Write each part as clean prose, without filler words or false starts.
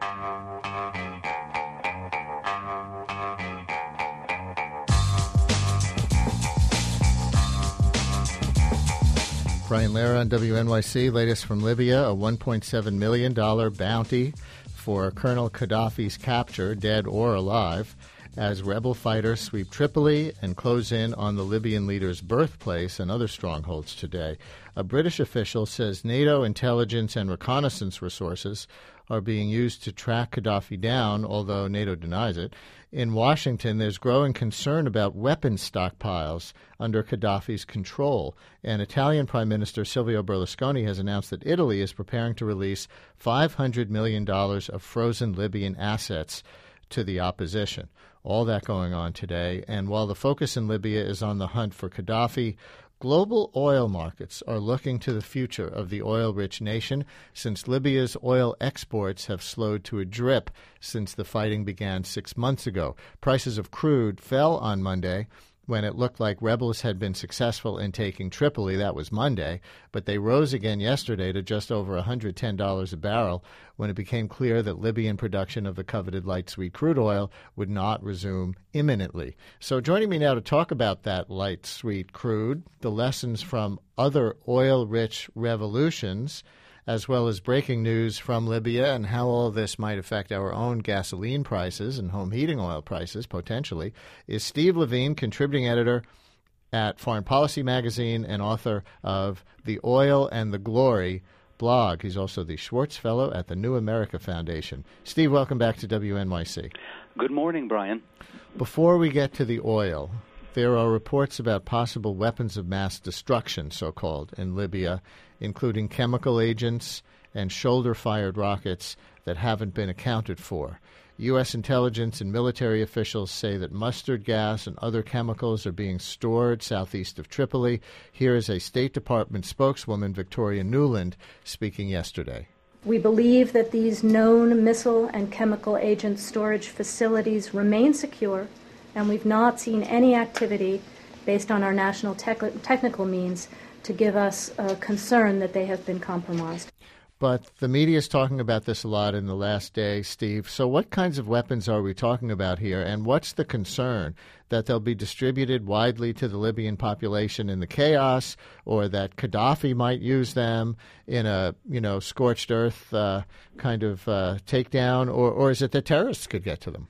Brian Lehrer on WNYC. Latest from Libya, a $1.7 million bounty for Colonel Gaddafi's capture, dead or alive, as rebel fighters sweep Tripoli and close in on the Libyan leader's birthplace and other strongholds today. A British official says NATO intelligence and reconnaissance resources are being used to track Gaddafi down, although NATO denies it. In Washington, there's growing concern about weapons stockpiles under Gaddafi's control. And Italian Prime Minister Silvio Berlusconi has announced that Italy is preparing to release $500 million of frozen Libyan assets to the opposition. All that going on today. And while the focus in Libya is on the hunt for Gaddafi, global oil markets are looking to the future of the oil-rich nation since Libya's oil exports have slowed to a drip since the fighting began 6 months ago. Prices of crude fell on Monday when it looked like rebels had been successful in taking Tripoli. That was Monday, but they rose again yesterday to just over $110 a barrel when it became clear that Libyan production of the coveted light sweet crude oil would not resume imminently. So joining me now to talk about that light sweet crude, the lessons from other oil-rich revolutions, as well as breaking news from Libya and how all this might affect our own gasoline prices and home heating oil prices, potentially, is Steve Levine, contributing editor at Foreign Policy Magazine and author of The Oil and the Glory blog. He's also the Schwartz Fellow at the New America Foundation. Steve, welcome back to WNYC. Good morning, Brian. Before we get to the oil, there are reports about possible weapons of mass destruction, so-called, in Libya, including chemical agents and shoulder-fired rockets that haven't been accounted for. U.S. intelligence and military officials say that mustard gas and other chemicals are being stored southeast of Tripoli. Here is a State Department spokeswoman, Victoria Nuland, speaking yesterday. We believe that these known missile and chemical agent storage facilities remain secure, and we've not seen any activity based on our national technical means to give us a concern that they have been compromised. But the media is talking about this a lot in the last day, Steve. So what kinds of weapons are we talking about here, and what's the concern? That they'll be distributed widely to the Libyan population in the chaos, or that Gaddafi might use them in a, scorched earth kind of takedown, or is it that terrorists could get to them?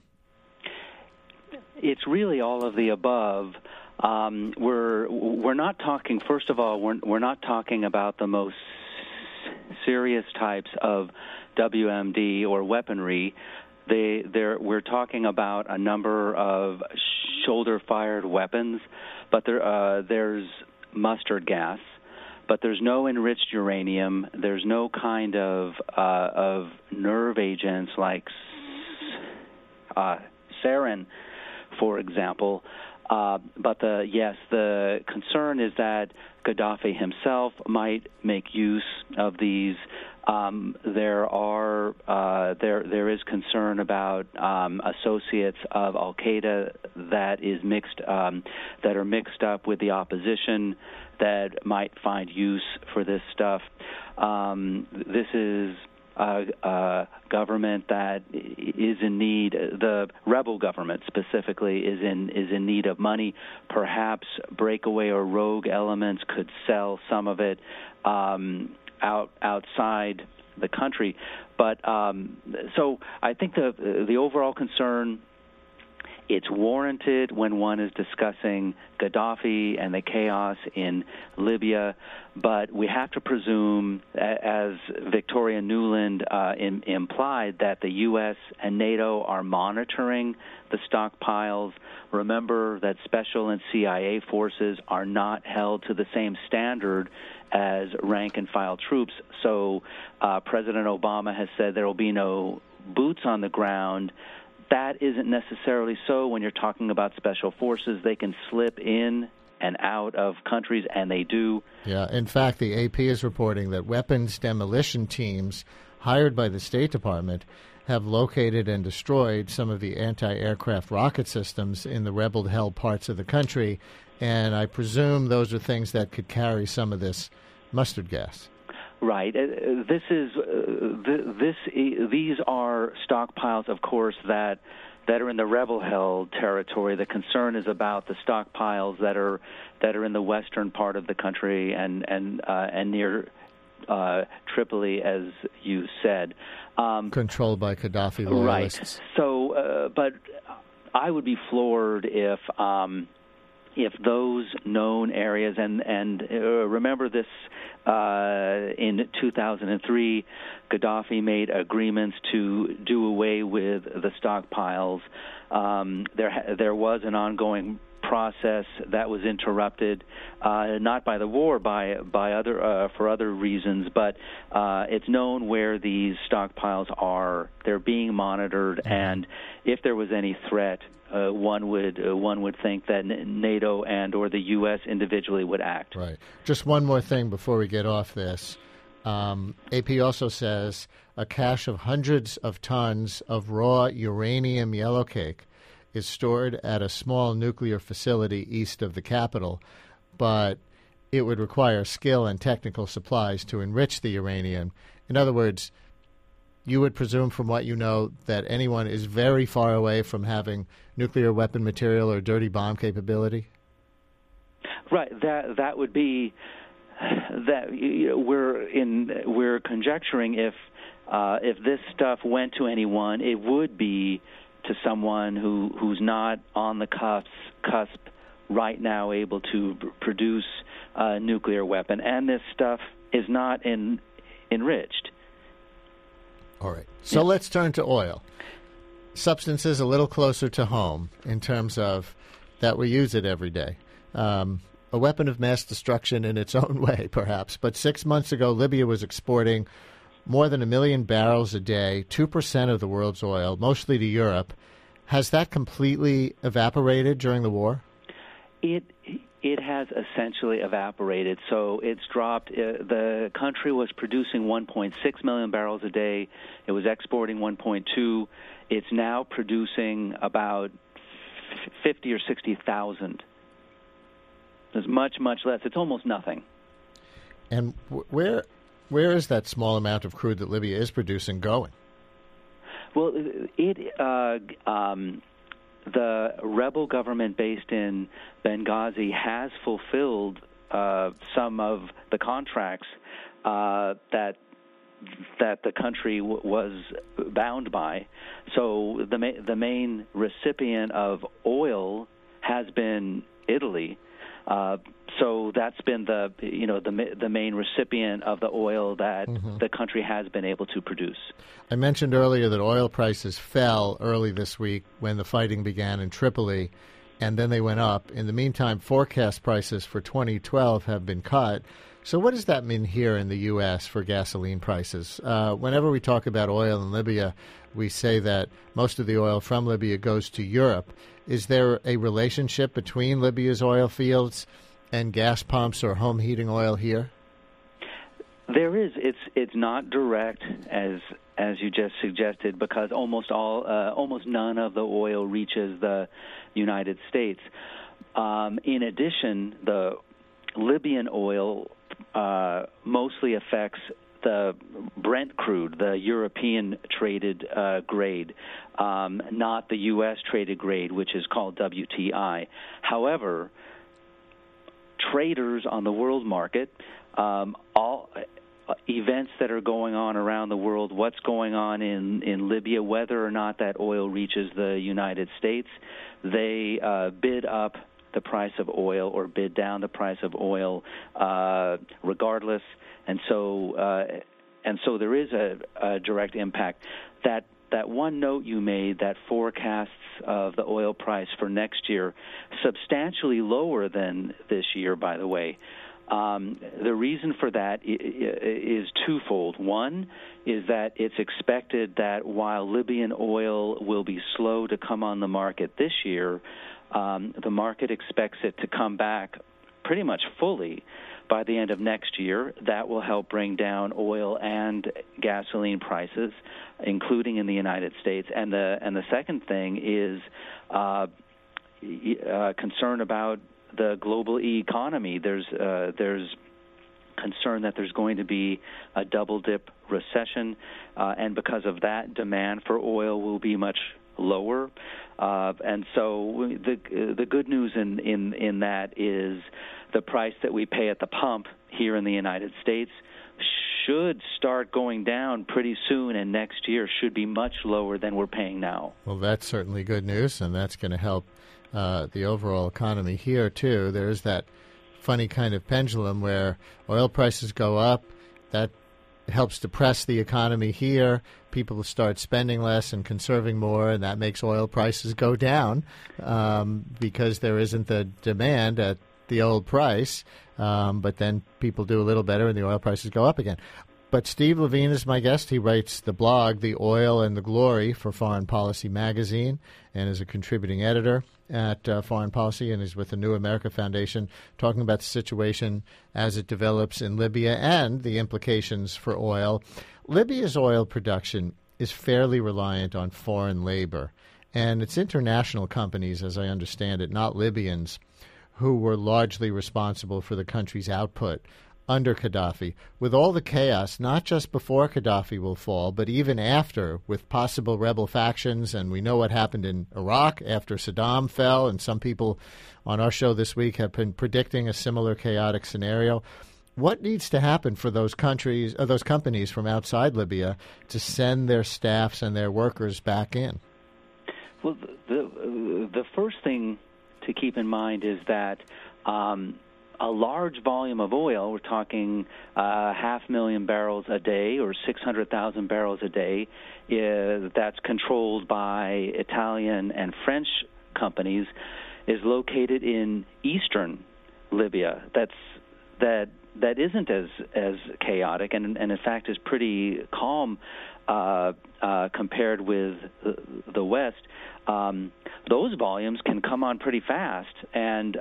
It's really all of the above. We're not talking. First of all, we're not talking about the most serious types of WMD or weaponry. We're talking about a number of shoulder-fired weapons, but there's mustard gas, but there's no enriched uranium. There's no kind of nerve agents like sarin, for example. But the concern is that Gaddafi himself might make use of these. There is concern about associates of Al Qaeda that are mixed up with the opposition that might find use for this stuff. This is a government that is in need. The rebel government specifically is in need of money. Perhaps breakaway or rogue elements could sell some of it outside the country. But so I think the overall concern, it's warranted when one is discussing Gaddafi and the chaos in Libya, but we have to presume, as Victoria Nuland implied, that the U.S. and NATO are monitoring the stockpiles. Remember that special and CIA forces are not held to the same standard as rank-and-file troops. So President Obama has said there will be no boots on the ground. That isn't necessarily so when you're talking about special forces. They can slip in and out of countries, and they do. Yeah, in fact, the AP is reporting that weapons demolition teams hired by the State Department have located and destroyed some of the anti-aircraft rocket systems in the rebel-held parts of the country, and I presume those are things that could carry some of this mustard gas. Right. These are stockpiles, of course, that are in the rebel-held territory. The concern is about the stockpiles that are in the western part of the country and near Tripoli, as you said, controlled by Gaddafi loyalists. Right. So, but I would be floored if those known areas and remember this. In 2003, Gaddafi made agreements to do away with the stockpiles. There was an ongoing process that was interrupted, not by the war, by other for other reasons, but it's known where these stockpiles are. They're being monitored, and if there was any threat, one would think that NATO and or the U.S. individually would act. Right. Just one more thing before we get off this. AP also says a cache of hundreds of tons of raw uranium yellowcake is stored at a small nuclear facility east of the capital, but it would require skill and technical supplies to enrich the uranium. In other words, you would presume from what you know that anyone is very far away from having nuclear weapon material or dirty bomb capability? Right. That would be that we're conjecturing if this stuff went to anyone, it would be to someone who's not on the cusp right now able to produce a nuclear weapon, and this stuff is not enriched. All right. So let's turn to oil. Substances a little closer to home in terms of that we use it every day. A weapon of mass destruction in its own way, perhaps. But 6 months ago, Libya was exporting more than 1 million barrels a day, 2% of the world's oil, mostly to Europe. Has that completely evaporated during the war? It has essentially evaporated. So it's dropped. The country was producing 1.6 million barrels a day. It was exporting 1.2. It's now producing about 50 or 60,000. There's much less. It's almost nothing. And where is that small amount of crude that Libya is producing going? Well, the rebel government based in Benghazi has fulfilled some of the contracts that the country was bound by. So the main recipient of oil has been Italy. So that's been the main recipient of the oil that the country has been able to produce. I mentioned earlier that oil prices fell early this week when the fighting began in Tripoli, and then they went up. In the meantime, forecast prices for 2012 have been cut. So what does that mean here in the U.S. for gasoline prices? Whenever we talk about oil in Libya, we say that most of the oil from Libya goes to Europe. Is there a relationship between Libya's oil fields and gas pumps or home heating oil here? There is. It's not direct as you just suggested, because almost none of the oil reaches the United States. In addition, the Libyan oil mostly affects the Brent crude, the European traded grade, not the U.S. traded grade, which is called WTI. However, traders on the world market, all events that are going on around the world, what's going on in Libya, whether or not that oil reaches the United States, they bid up the price of oil or bid down the price of oil regardless. And so there is a direct impact. That one note you made, that forecasts of the oil price for next year, substantially lower than this year, by the way. The reason for that is twofold. One is that it's expected that while Libyan oil will be slow to come on the market this year, the market expects it to come back pretty much fully by the end of next year. That will help bring down oil and gasoline prices, including in the United States. And the second thing is concern about the global economy. There's concern that there's going to be a double-dip recession, and because of that, demand for oil will be much lower. And so the good news in that is the price that we pay at the pump here in the United States should start going down pretty soon, and next year should be much lower than we're paying now. Well, that's certainly good news, and that's going to help the overall economy here, too. There's that funny kind of pendulum where oil prices go up. That helps depress the economy here. People start spending less and conserving more, and that makes oil prices go down because there isn't the demand at the old price. But then people do a little better, and the oil prices go up again. But Steve Levine is my guest. He writes the blog, The Oil and the Glory, for Foreign Policy magazine, and is a contributing editor at Foreign Policy, and is with the New America Foundation, talking about the situation as it develops in Libya and the implications for oil. Libya's oil production is fairly reliant on foreign labor, and it's international companies, as I understand it, not Libyans, who were largely responsible for the country's output under Gaddafi. With all the chaos, not just before Gaddafi will fall, but even after, with possible rebel factions, and we know what happened in Iraq after Saddam fell, and some people on our show this week have been predicting a similar chaotic scenario. What needs to happen for those countries, or those companies from outside Libya, to send their staffs and their workers back in? Well, the first thing to keep in mind is that a large volume of oil, we're talking 500,000 barrels a day or 600,000 barrels a day, that's controlled by Italian and French companies, is located in eastern Libya. That isn't as chaotic, and in fact is pretty calm compared with the West. Those volumes can come on pretty fast, and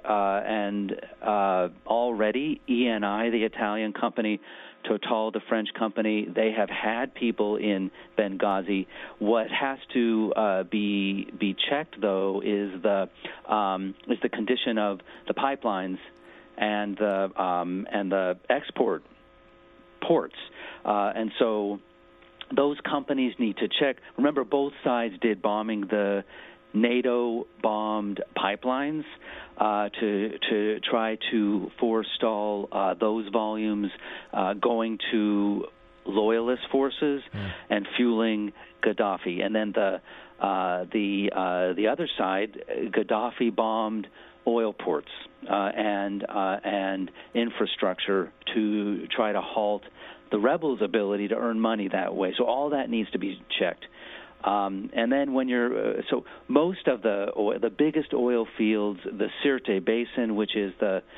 already Eni, the Italian company, Total, the French company, they have had people in Benghazi. What has to be checked, though, is the condition of the pipelines and the export ports, and so those companies need to check. Remember, both sides did bombing. The NATO bombed pipelines to try to forestall those volumes going to loyalist forces and fueling Gaddafi. And then the other side, Gaddafi bombed oil ports and infrastructure to try to halt the rebels' ability to earn money that way. So all that needs to be checked. And then when you're so most of the oil, the biggest oil fields, the Sirte Basin, which is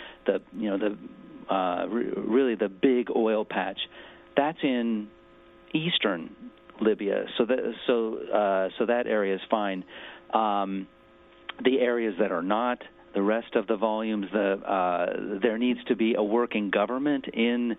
really the big oil patch, that's in eastern Libya. So that area is fine. The areas that are not, the rest of the volumes, there needs to be a working government in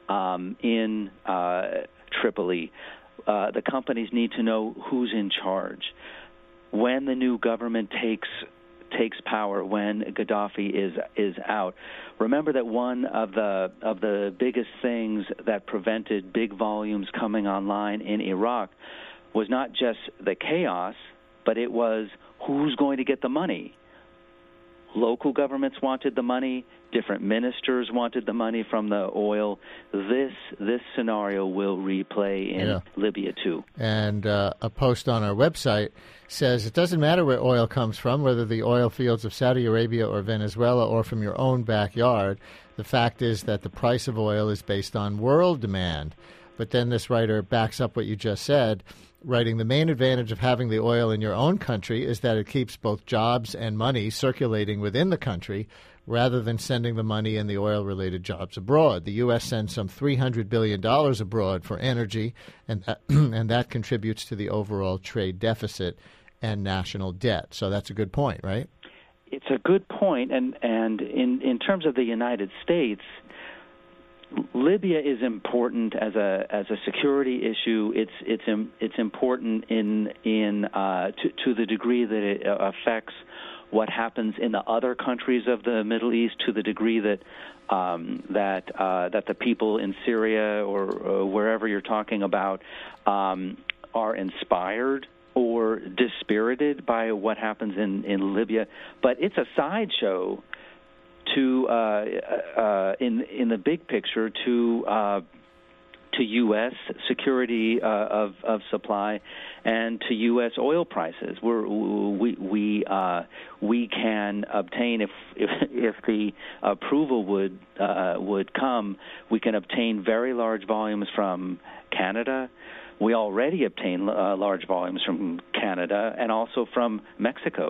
Tripoli. The companies need to know who's in charge. When the new government takes power, when Gaddafi is out, remember that one of the biggest things that prevented big volumes coming online in Iraq was not just the chaos, but it was who's going to get the money. Local governments wanted the money. Different ministers wanted the money from the oil. This scenario will replay in Libya too. And a post on our website says it doesn't matter where oil comes from, whether the oil fields of Saudi Arabia or Venezuela or from your own backyard. The fact is that the price of oil is based on world demand. But then this writer backs up what you just said, writing, the main advantage of having the oil in your own country is that it keeps both jobs and money circulating within the country rather than sending the money and the oil-related jobs abroad. The U.S. sends some $300 billion abroad for energy, and that contributes to the overall trade deficit and national debt. So that's a good point, right? It's a good point, and in terms of the United States, Libya is important as a security issue. It's important to the degree that it affects what happens in the other countries of the Middle East to the degree that that the people in Syria or wherever you're talking about are inspired or dispirited by what happens in Libya. But it's a sideshow to in the big picture to U.S. security of supply and to U.S. oil prices. We can obtain if the approval would come, we can obtain very large volumes from Canada. We already obtain large volumes from Canada and also from Mexico.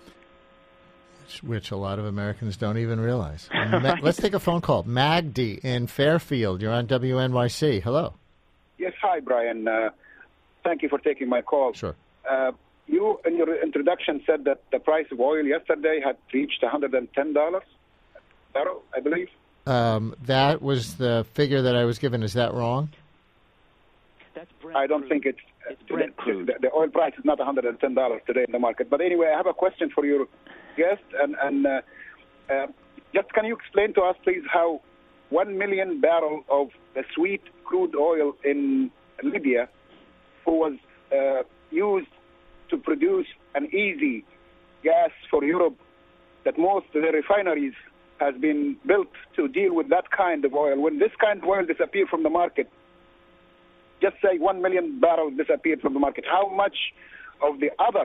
Which a lot of Americans don't even realize. Right. Let's take a phone call. Magdi in Fairfield. You're on WNYC. Hello. Yes, hi, Brian. Thank you for taking my call. Sure. You, in your introduction, said that the price of oil yesterday had reached $110 barrel, I believe. That was the figure that I was given. Is that wrong? That's Brent I don't crude. think It's Brent crude. The oil price is not $110 today in the market. But anyway, I have a question for your guest, and just can you explain to us, please, how 1 million barrel of the sweet crude oil in Libya, who was used to produce an easy gas for Europe, that most of the refineries has been built to deal with that kind of oil. When this kind of oil disappeared from the market, just say 1 million barrels disappeared from the market, how much of the other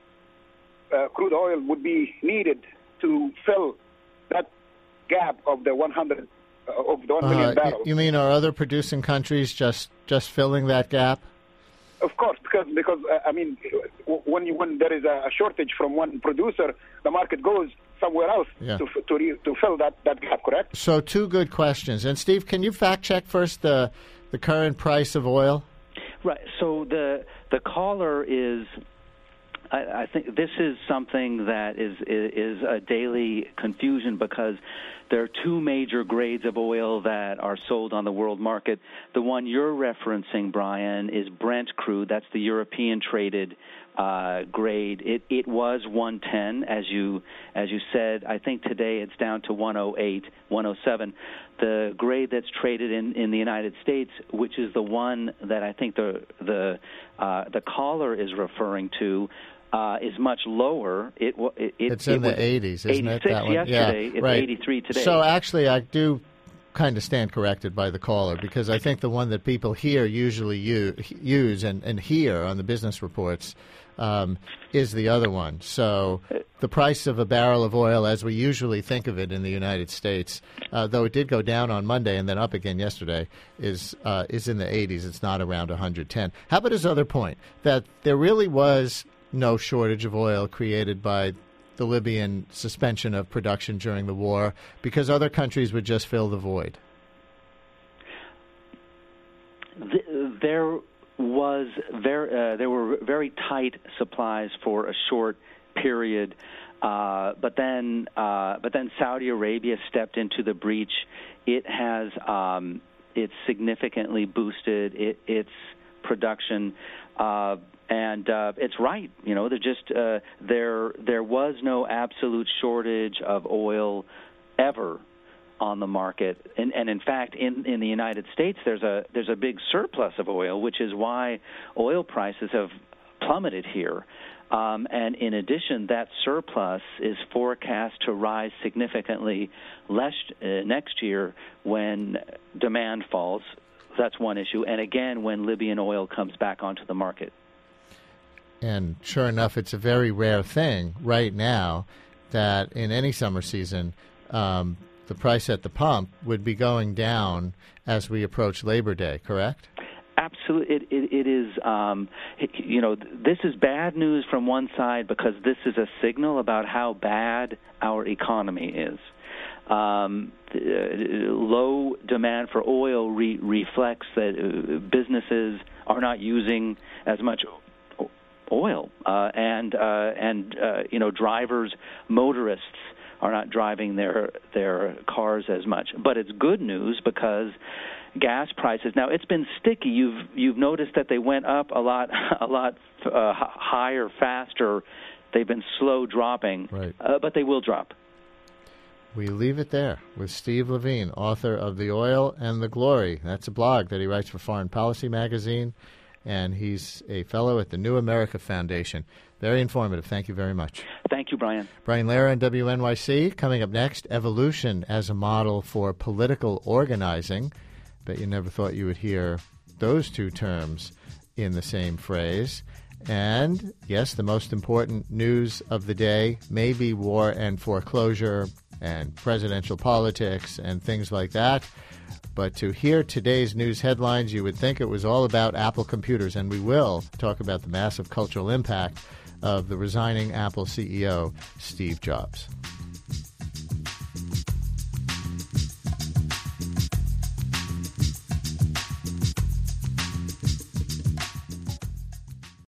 crude oil would be needed to fill that gap of the 1 million barrels? You mean are other producing countries just filling that gap? Of course, because I mean, when there is a shortage from one producer, the market goes somewhere else to fill that gap. Correct? So, two good questions. And Steve, can you fact check first the current price of oil? Right. So the caller is. I think this is something that is a daily confusion because there are two major grades of oil that are sold on the world market. The one you're referencing, Brian, is Brent crude. That's the European traded grade. It was 110, as you said. I think today it's down to 108, 107. The grade that's traded in the United States, which is the one that I think the caller is referring to, is much lower. It's in the 80s, isn't it? That one? Yesterday, it's right. 83 today. So actually, I do kind of stand corrected by the caller because I think the one that people here usually use and hear on the business reports is the other one. So the price of a barrel of oil, as we usually think of it in the United States, though it did go down on Monday and then up again yesterday, is in the 80s. It's not around 110. How about his other point, that there really was no shortage of oil created by the Libyan suspension of production during the war because other countries would just fill the void? There were very tight supplies for a short period, but then Saudi Arabia stepped into the breach. It has it's significantly boosted its production. And it's right. You know, there was no absolute shortage of oil ever on the market, and in fact, in the United States, there's a big surplus of oil, which is why oil prices have plummeted here. And in addition, that surplus is forecast to rise significantly next year when demand falls. That's one issue, and again when Libyan oil comes back onto the market. And sure enough, it's a very rare thing right now that in any summer season, the price at the pump would be going down as we approach Labor Day, correct? Absolutely. It is, this is bad news from one side because this is a signal about how bad our economy is. Low demand for oil reflects that businesses are not using as much oil, and drivers, motorists are not driving their cars as much. But it's good news because gas prices, now it's been sticky. You've noticed that they went up a lot higher, faster They've been slow dropping, right. But they will drop. We leave it there with Steve Levine, author of The Oil and the Glory. That's a blog that he writes for Foreign Policy magazine, and he's a fellow at the New America Foundation. Very informative. Thank you very much. Thank you, Brian. Brian Lehrer on WNYC. Coming up next, evolution as a model for political organizing. Bet you never thought you would hear those two terms in the same phrase. And, yes, the most important news of the day may be war and foreclosure and presidential politics and things like that. But to hear today's news headlines, you would think it was all about Apple computers, and we will talk about the massive cultural impact of the resigning Apple CEO, Steve Jobs.